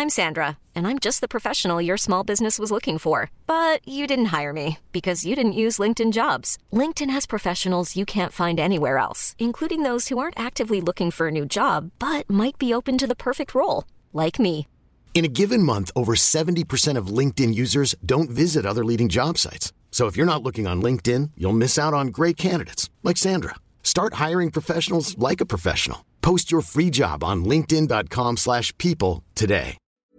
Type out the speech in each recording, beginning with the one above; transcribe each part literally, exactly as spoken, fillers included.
I'm Sandra, and I'm just the professional your small business was looking for. But you didn't hire me because you didn't use LinkedIn Jobs. LinkedIn has professionals you can't find anywhere else, including those who aren't actively looking for a new job, but might be open to the perfect role, like me. In a given month, over seventy percent of LinkedIn users don't visit other leading job sites. So if you're not looking on LinkedIn, you'll miss out on great candidates like Sandra. Start hiring professionals like a professional. Post your free job on linkedin.com slash people today.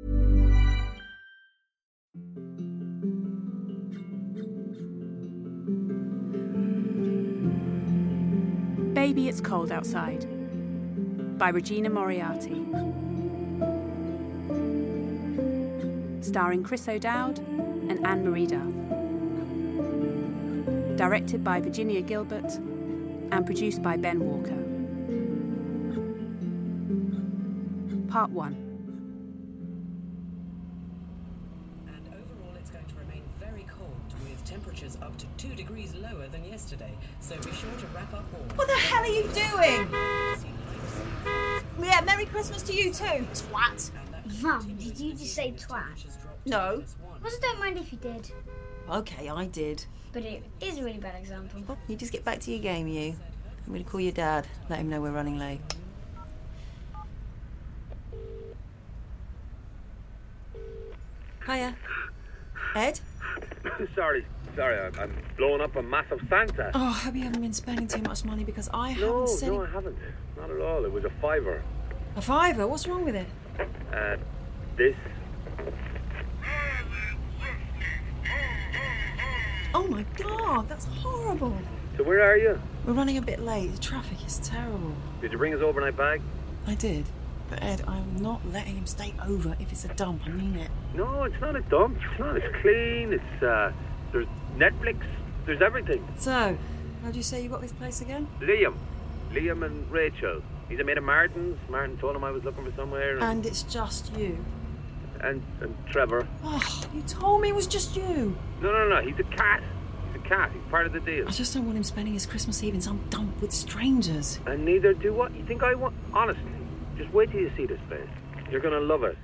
Baby, It's Cold Outside by Regina Moriarty. Starring Chris O'Dowd and Anne-Marie Duff. Directed by Virginia Gilbert and produced by Ben Walker. Part one. And overall it's going to remain very cold, with temperatures up to two degrees lower than yesterday, so be sure to wrap up warm. What the hell are you doing? Yeah, Merry Christmas to you too, twat. Mum, did you just say twat? No. I just don't mind if you did. Okay, I did. But it is a really bad example. You just get back to your game, you. I'm going to call your dad, let him know we're running late. Hiya. Ed? sorry, sorry, I'm, I'm blowing up a massive Santa. Oh, I hope you haven't been spending too much money because I no, haven't said No, it... I haven't. Not at all. It was a fiver. A fiver? What's wrong with it? Uh, this. Oh my God, that's horrible. So where are you? We're running a bit late. The traffic is terrible. Did you bring his overnight bag? I did. But Ed, I'm not letting him stay over if it's a dump. I mean it. No, it's not a dump. It's not. It's clean. It's, uh, there's Netflix. There's everything. So, how do you say you got this place again? Liam. Liam and Rachel. He's a mate of Martin's. Martin told him I was looking for somewhere. And, and it's just you. And, and Trevor. Oh, you told me it was just you. No, no, no. He's a cat. He's a cat. He's part of the deal. I just don't want him spending his Christmas Eve in some dump with strangers. And neither do what? You think I want? Honestly. Just wait till you see this place. You're going to love it.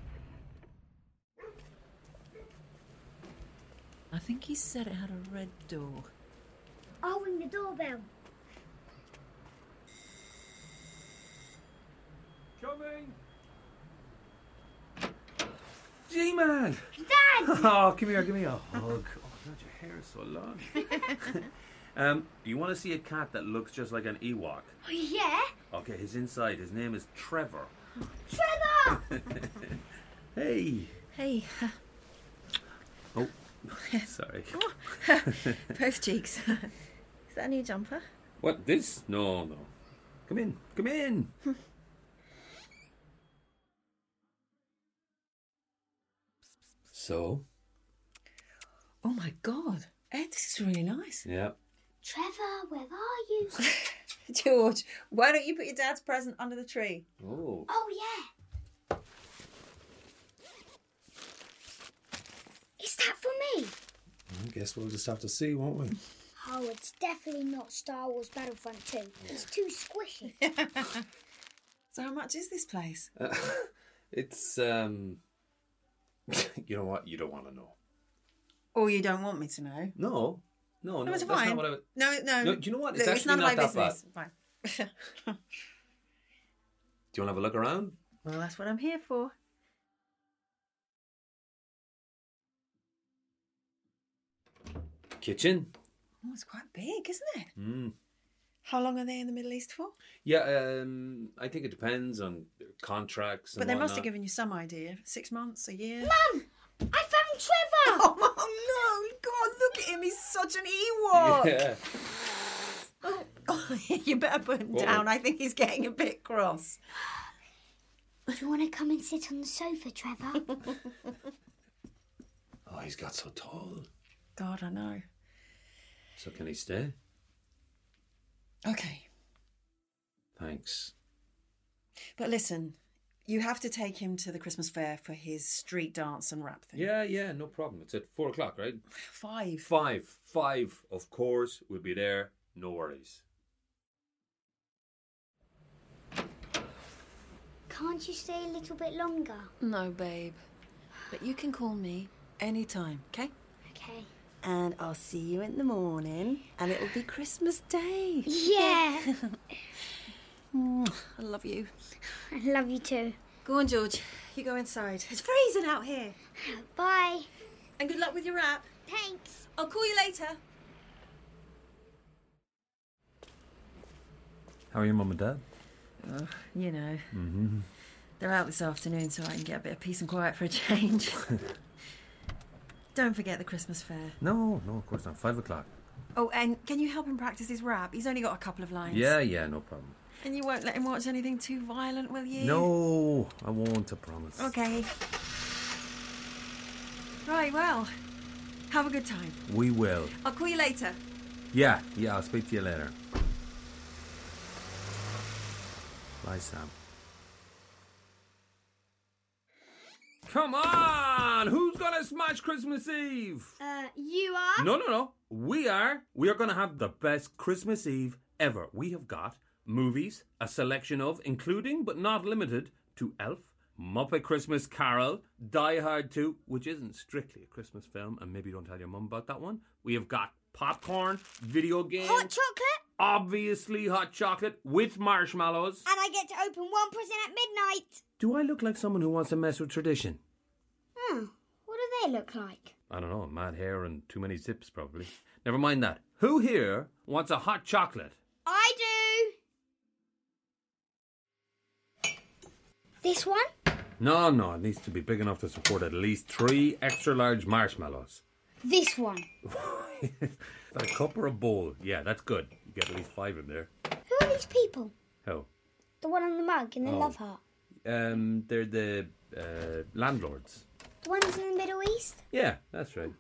I think he said it had a red door. I'll ring the doorbell. Coming! G-Man! Dad! Oh, come here, give me a hug. Oh, God, your hair is so long. um, you want to see a cat that looks just like an Ewok? Oh, yeah? Okay, he's inside. His name is Trevor. Trevor! Hey. Hey. Oh, sorry. Both cheeks. Is that a new jumper? What, this? No, no. Come in, come in. So? Oh my God. Ed, this is really nice. Yeah. Trevor, where are you? George, why don't you put your dad's present under the tree? Oh. Oh, yeah. Is that for me? I guess we'll just have to see, won't we? Oh, it's definitely not Star Wars Battlefront two. It's too squishy. So how much is this place? Uh, it's, um... you know what? You don't want to know. Or you don't want me to know? No. No, no, no, it's that's fine. not what I would... No, no. No, do you know what? It's Look, actually it's none not of my that business. bad. Fine. Do you want to have a look around? Well, that's what I'm here for. Kitchen. Oh, it's quite big, isn't it? Mm. How long are they in the Middle East for? Yeah, um, I think it depends on contracts and But they must whatnot. have given you some idea. Six months, a year? Mum! I found Trevor! Oh, oh no! God, look at him. He's such an Ewok. Yeah. Oh, oh, you better put him Whoa. down. I think he's getting a bit cross. Do you want to come and sit on the sofa, Trevor? Oh, he's got so tall. God, I know. So can he stay? Okay. Thanks. But listen, you have to take him to the Christmas fair for his street dance and rap thing. Yeah, yeah, no problem. It's at four o'clock, right? Five. Five. Five, of course. We'll be there. No worries. Can't you stay a little bit longer? No, babe. But you can call me anytime, okay? Okay. And I'll see you in the morning, and it'll be Christmas Day. Yeah. I love you. I love you too. Go on, George. You go inside. It's freezing out here. Bye. And good luck with your wrap. Thanks. I'll call you later. How are your mum and dad? Oh, you know. Mm-hmm. They're out this afternoon so I can get a bit of peace and quiet for a change. Don't forget the Christmas fair. No, no, of course not. Five o'clock. Oh, and can you help him practice his rap? He's only got a couple of lines. Yeah, yeah, no problem. And you won't let him watch anything too violent, will you? No, I won't, I promise. Okay. Right, well, have a good time. We will. I'll call you later. Yeah, yeah, I'll speak to you later. Bye, Sam. Come on! Who's gonna smash Christmas Eve? Uh, you are? No, no, no. We are. We are gonna have the best Christmas Eve ever. We have got movies, a selection of, including but not limited to Elf, Muppet Christmas Carol, Die Hard two, which isn't strictly a Christmas film, and maybe don't tell your mum about that one. We have got popcorn, video games, Hot chocolate? obviously hot chocolate with marshmallows. And I get to open one present at midnight. Do I look like someone who wants to mess with tradition? Hmm. What do they look like? I don't know, mad hair and too many zips probably. Never mind that. Who here wants a hot chocolate? I do. This one? No, no, it needs to be big enough to support at least three extra large marshmallows. This one. A cup or a bowl? Yeah, that's good. You get at least five in there. Who are these people? How? The one on the mug and the Oh. love heart. Um, they're the uh, landlords. The ones in the Middle East? Yeah, that's right.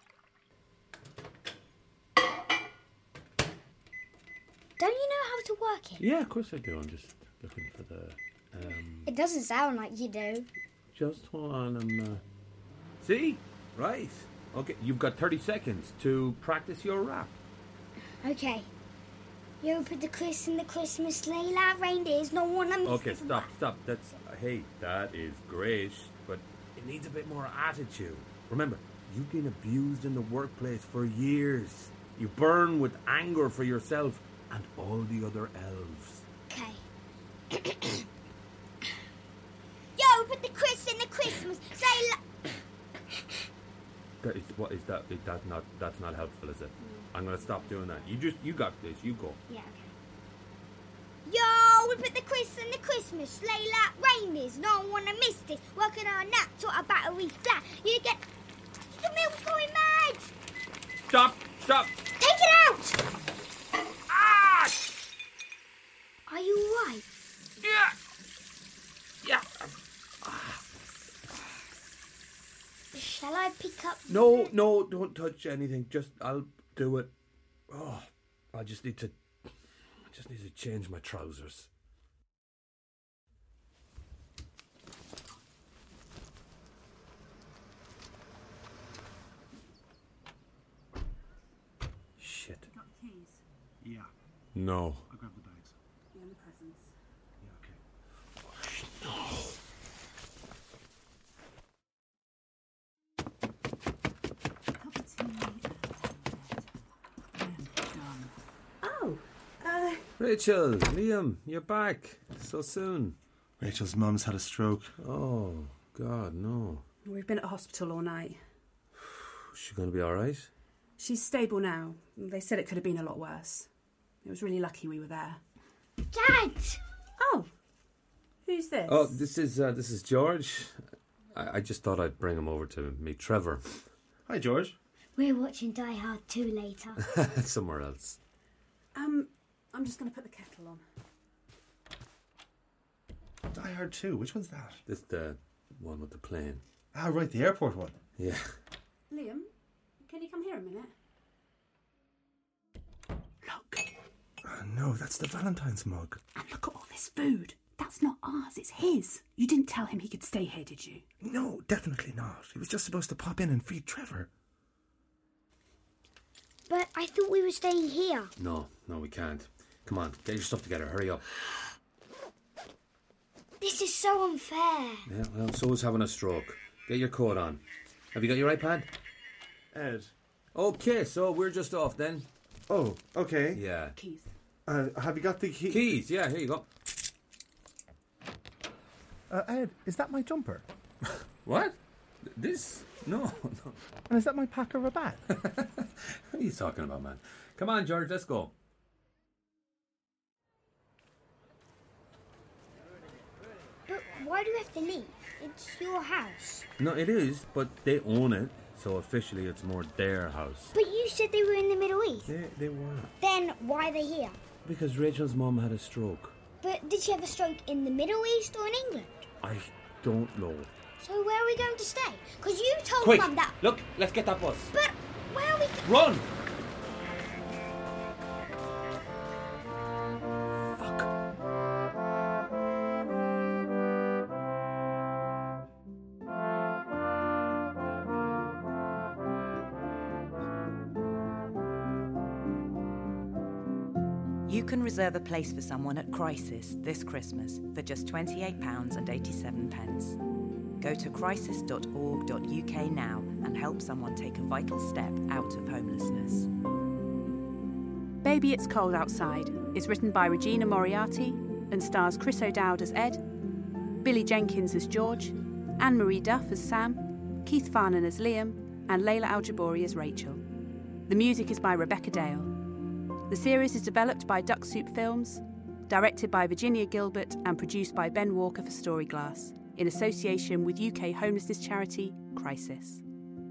Don't you know how to work it? Yeah, of course I do. I'm just looking for the... Um, It doesn't sound like you do. just hold on. I'm, uh... See? Right. Okay, you've got thirty seconds to practice your rap. Okay. You ever put the Chris in the Christmas sleigh like reindeers? No one... Okay, stop, stop. That's... Hey, that is great, but it needs a bit more attitude. Remember, you've been abused in the workplace for years. You burn with anger for yourself and all the other elves. Okay. Yo, put the Chris in the Christmas sleigh like... That is, what is that? Is that not? That's not helpful, is it? I'm gonna stop doing that. You just, you got this. You go. Yeah, okay. Yo, we put the Chris in the Christmas sleigh like reindeers. No one wanna miss this. Working on that till our battery's flat. You get... The milk's going mad. Stop! Stop! Take it out! Ah! Are you alright? Yeah. Yeah. Shall I pick up... No, no, don't touch anything. Just, I'll do it. Oh, I just need to, I just need to change my trousers. Shit. Got the keys? Yeah, No. I'll grab the bags. And the presents. Yeah, okay. Cup of tea and done. Oh, uh, Rachel, Liam, you're back so soon. Rachel's mum's had a stroke. Oh, God, no. We've been at hospital all night. Is she going to be all right? She's stable now. They said it could have been a lot worse. It was really lucky we were there. Dad! Oh, who's this? Oh, this is uh, this is George. I, I just thought I'd bring him over to meet Trevor. Hi, George. We're watching Die Hard two later. Somewhere else. Um, I'm just going to put the kettle on. Die Hard two. Which one's that? This the one with the plane. Ah, right, the airport one. Yeah. Liam, can you come here a minute? Look, Oh, no, that's the Valentine's mug. and look at all this food. That's not ours, it's his. You didn't tell him he could stay here, did you? No, definitely not. He was just supposed to pop in and feed Trevor. But I thought we were staying here. No, no, we can't. Come on, get your stuff together. Hurry up. This is so unfair. Yeah, well, so is having a stroke. Get your coat on. Have you got your iPad? Ed. Okay, so we're just off then. Oh, okay. Yeah. Keys. Uh, have you got the key? Keys, yeah, here you go. Uh, Ed, is that my jumper? What? This? No, no. And is that my pack or a bag? What are you talking about, man? Come on, George, let's go. But why do we have to leave? It's your house. No, it is, but they own it, so officially it's more their house. But you said they were in the Middle East. They, they were. Then why are they here? Because Rachel's mum had a stroke. But did she have a stroke in the Middle East or in England? I don't know. So where are we going to stay? Because you told Quick! Mum that... Look, let's get that bus. But where are we... Run! You can reserve a place for someone at Crisis this Christmas for just twenty-eight pounds eighty-seven. Go to crisis dot org dot U K now and help someone take a vital step out of homelessness. Baby It's Cold Outside is written by Regina Moriarty and stars Chris O'Dowd as Ed, Billy Jenkins as George, Anne-Marie Duff as Sam, Keith Farnan as Liam, and Layla Al-Jabori as Rachel. The music is by Rebecca Dale. The series is developed by Duck Soup Films, directed by Virginia Gilbert and produced by Ben Walker for Storyglass, in association with U K homelessness charity Crisis.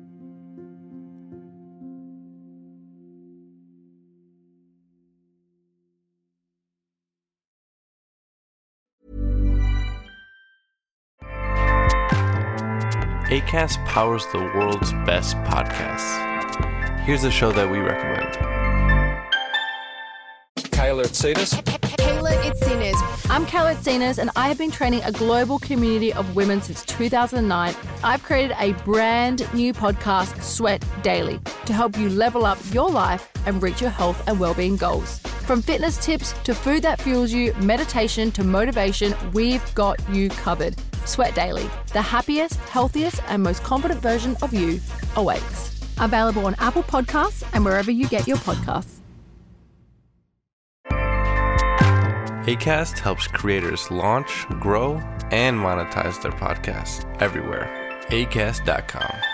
Acast powers the world's best podcasts. Here's a show that we recommend. Kayla Itsinas. Kayla Itsinas. I'm Kayla Itsinas, and I have been training a global community of women since two thousand nine. I've created a brand new podcast, Sweat Daily, to help you level up your life and reach your health and well-being goals. From fitness tips to food that fuels you, meditation to motivation, we've got you covered. Sweat Daily, the happiest, healthiest, and most confident version of you awaits. Available on Apple Podcasts and wherever you get your podcasts. Acast helps creators launch, grow, and monetize their podcasts everywhere. Acast dot com.